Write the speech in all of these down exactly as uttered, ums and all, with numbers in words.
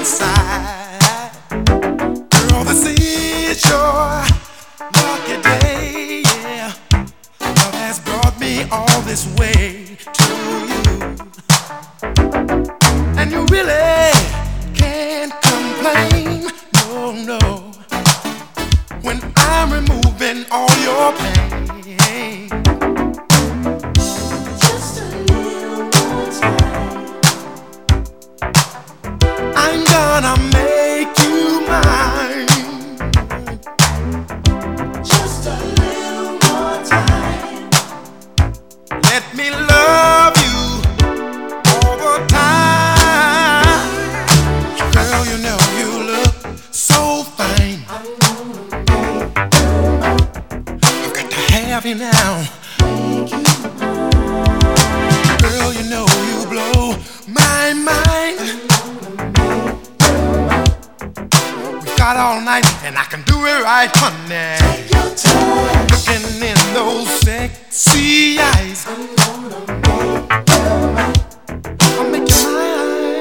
inside. Girl, this is your lucky day, yeah. Love has brought me all this way to you, and you really can't complain, no, no, when I'm removing all your pain. Just a little more time. I'm gonna make you mine. Just a little more time. Let me love you all the time. Girl, you know you look so fine. I've got to have you now. Girl, you know you blow my mind. We've got all night and I can do it right, honey. Take your time. Looking in those sexy eyes, I'll make you mine.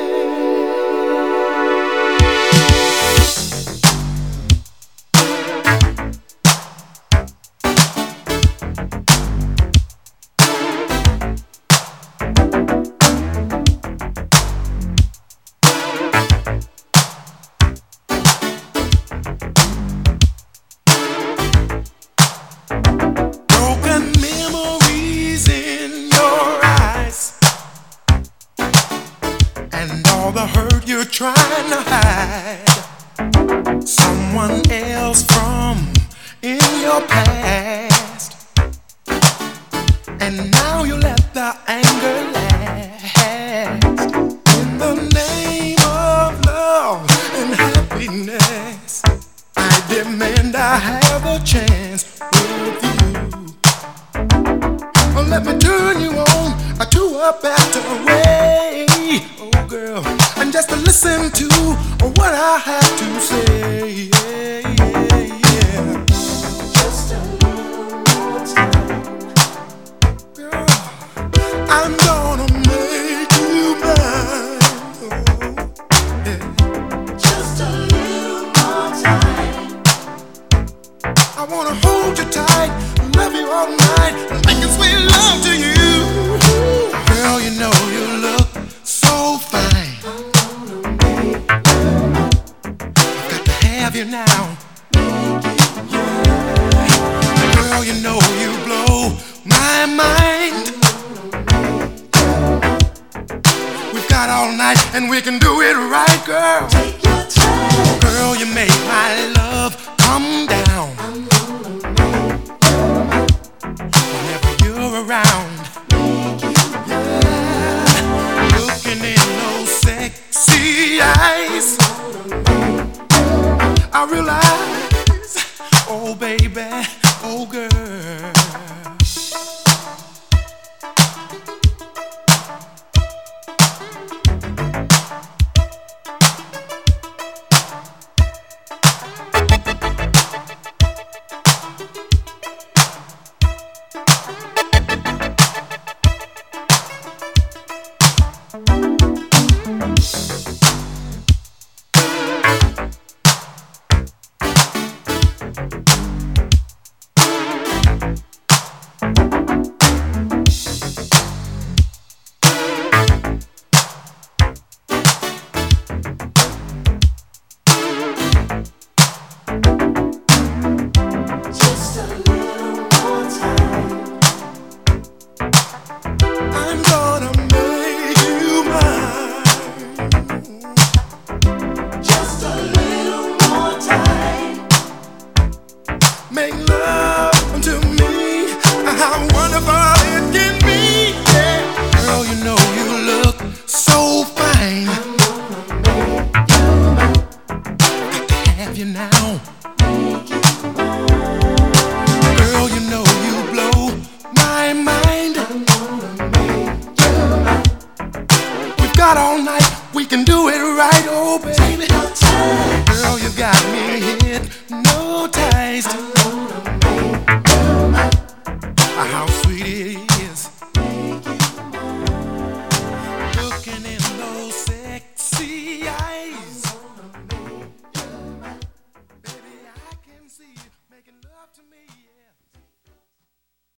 Broken memories in your eyes, and all the hurt you're trying to hide. Someone else from in your past, and now you let the anger last. In the name of love and happiness, I demand I have a chance with you. Oh, let me turn you on to a better way, oh girl, and just to listen to what I have to say. Yeah, yeah, yeah. Just a little more time. Girl, I'm gonna make you mine. Oh, yeah. Just a little more time. I wanna hold you tight, love you all night, and make it sweet love to you. Girl, you know you look so fine. I've got to have you now. Girl, you know you blow my mind. We've got all night and we can do it right, girl. Take your time. Girl, you make my love come down whenever you're around. Yeah. Looking in those sexy eyes, I realize, oh baby, oh girl. Just a little more time. I'm gonna make you mine. Just a little more time. Make love to me. How wonderful